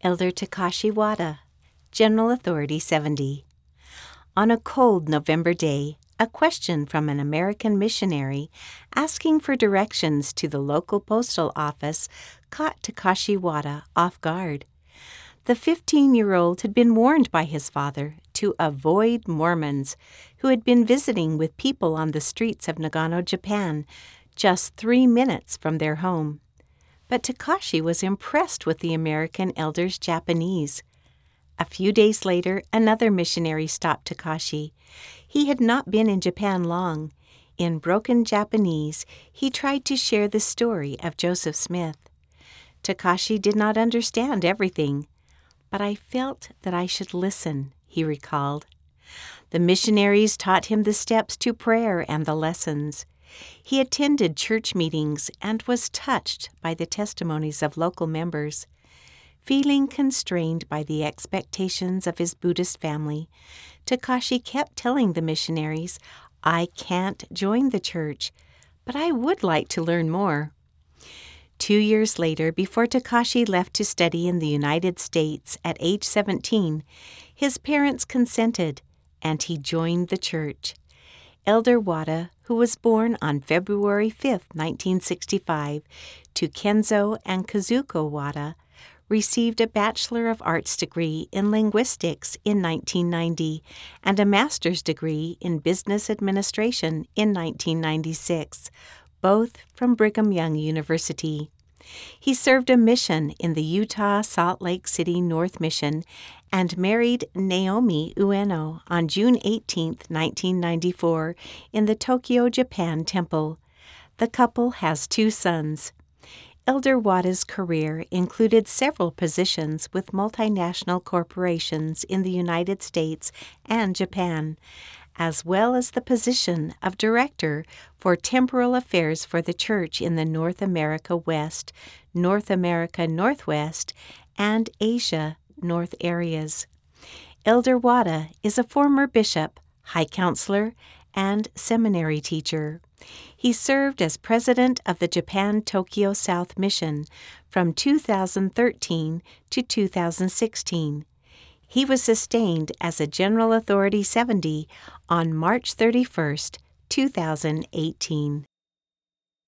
Elder Takashi Wada, General Authority 70. On a cold November day, a question from an American missionary asking for directions to the local postal office caught Takashi Wada off guard. The 15-year-old had been warned by his father to avoid Mormons who had been visiting with people on the streets of Nagano, Japan, just 3 minutes from their home. But Takashi was impressed with the American elder's Japanese. A few days later, another missionary stopped Takashi. He had not been in Japan long. In broken Japanese, he tried to share the story of Joseph Smith. Takashi did not understand everything, but I felt that I should listen, he recalled. The missionaries taught him the steps to prayer and the lessons. He attended church meetings and was touched by the testimonies of local members. Feeling constrained by the expectations of his Buddhist family, Takashi kept telling the missionaries, "I can't join the church, but I would like to learn more." 2 years later, before Takashi left to study in the United States at age 17, his parents consented, and he joined the church. Elder Wada, who was born on February 5, 1965, to Kenzo and Kazuko Wada, received a Bachelor of Arts degree in linguistics in 1990 and a master's degree in business administration in 1996, both from Brigham Young University. He served a mission in the Utah Salt Lake City North Mission and married Naomi Ueno on June 18, 1994, in the Tokyo, Japan temple. The couple has 2 sons. Elder Wada's career included several positions with multinational corporations in the United States and Japan, as well as the position of Director for Temporal Affairs for the Church in the North America West, North America Northwest, and Asia North areas. Elder Wada is a former bishop, high counselor, and seminary teacher. He served as president of the Japan Tokyo South Mission from 2013 to 2016. He was sustained as a General Authority 70 on March 31, 2018.